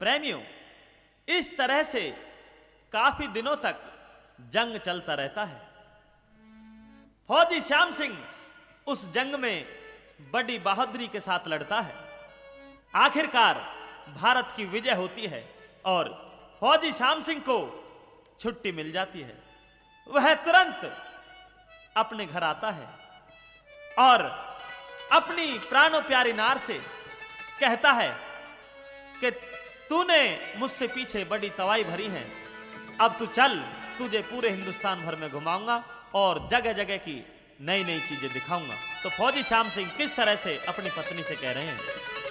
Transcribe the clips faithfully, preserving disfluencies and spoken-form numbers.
प्रेमियों, इस तरह से काफी दिनों तक जंग चलता रहता है। फौजी श्याम सिंह उस जंग में बड़ी बहादुरी के साथ लड़ता है। आखिरकार भारत की विजय होती है और फौजी श्याम सिंह को छुट्टी मिल जाती है। वह तुरंत अपने घर आता है और अपनी प्राणों प्यारी नार से कहता है कि तूने मुझसे पीछे बड़ी तवाई भरी है, अब तू चल, तुझे पूरे हिंदुस्तान भर में घुमाऊंगा और जगह जगह की नई नई चीजें दिखाऊंगा। तो फौजी श्याम सिंह किस तरह से अपनी पत्नी से कह रहे हैं,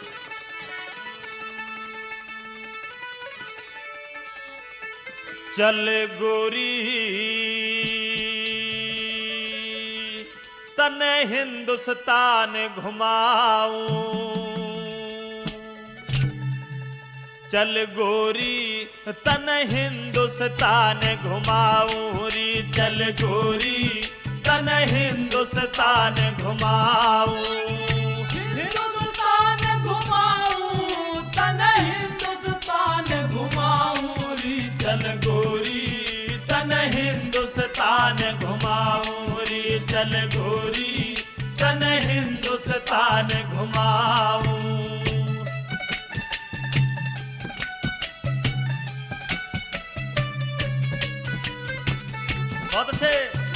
चल गोरी तने हिंदुस्तान घुमाऊं, चल गोरी तन हिंदुस्तान घुमाऊं री, चल गोरी तन हिंदुस्तान घुमाऊं, हिंदुस्तान घुमाऊं तन हिंदुस्तान घुमाऊं री, चल गोरी तन हिंदुस्तान घुमाऊं री, चल गोरी तन हिंदुस्तान घुमाऊं। बहुत अच्छे।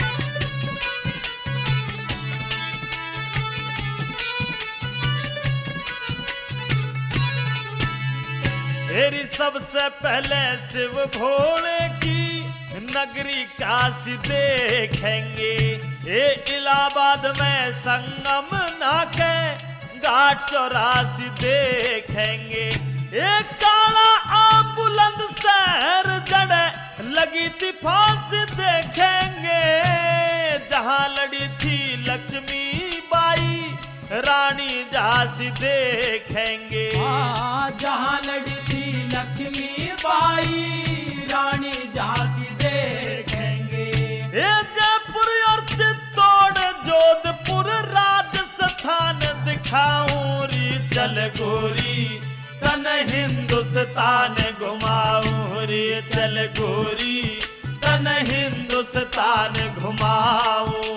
तेरी सबसे पहले शिव भोले की नगरी काशी देखेंगे, ये इलाहाबाद में संगम नाके घाट चौरासी देखेंगे, एक काला आ बुलंद शहर जड़े लगी थी फांसी देखेंगे, जहां लड़ी थी लक्ष्मी बाई रानी झांसी देखेंगे, जहां लड़ी थी लक्ष्मी बाई रानी झांसी देखेंगे, ये जयपुर और चित्तौड़ जोधपुर राजस्थान दिखाऊं री, चल गोरी तन हिंदुस्तान घुमाऊं रे, चल गोरी तन हिंदुस्तान घुमाऊं।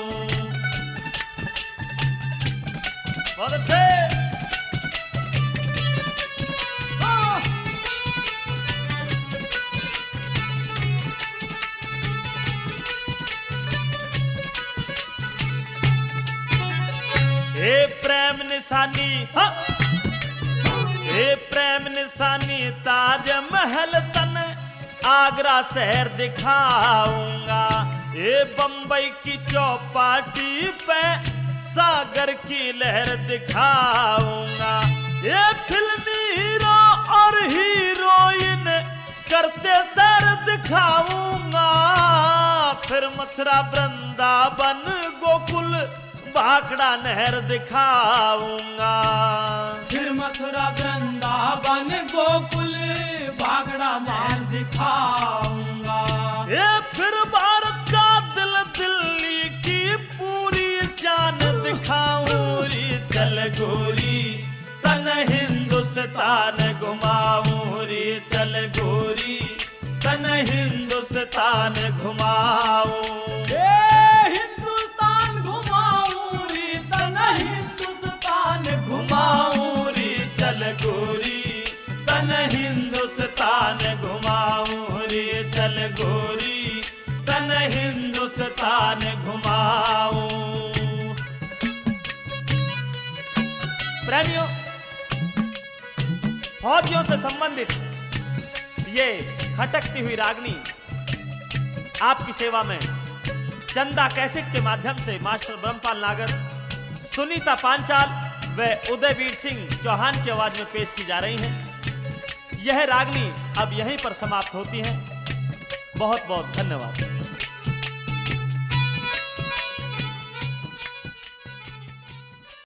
बहुत अच्छे। हाँ। हे प्रेम निशानी, हाँ। हे प्रेम निशानी ताज महल तन आगरा शहर दिखाऊंगा, ये बंबई की चौपाटी पे सागर की लहर दिखाऊंगा, ये फिल्मी हीरो और हीरोइन करते सैर दिखाऊंगा, फिर मथुरा वृंदावन गोकुल भाखड़ा नहर दिखाऊंगा, फिर मथुरा वृंदावन गोकुल भाखड़ा नहर दिखाऊंगा, ये फिर भारत का दिल दिल्ली की पूरी शान दिखाऊं री, चल गोरी तन हिंदुस्तान घुमाऊं री, चल गोरी तन हिंदुस्तान घुमाऊं, हिंदुस्तान घुमाऊं री तन हिंदुस्तान घुमाऊं री, चल गोरी तन हिंदुस्तान घुमाऊं री, चल गोरी तन हिंदुस्तान घुमाऊं। प्रेमियों, फौजियों से संबंधित ये खटकती हुई रागनी आपकी सेवा में चंदा कैसेट के माध्यम से मास्टर ब्रह्मपाल नागर, सुनीता पांचाल व उदयवीर सिंह चौहान की आवाज में पेश की जा रही हैं। यह रागनी अब यहीं पर समाप्त होती है। बहुत बहुत धन्यवाद।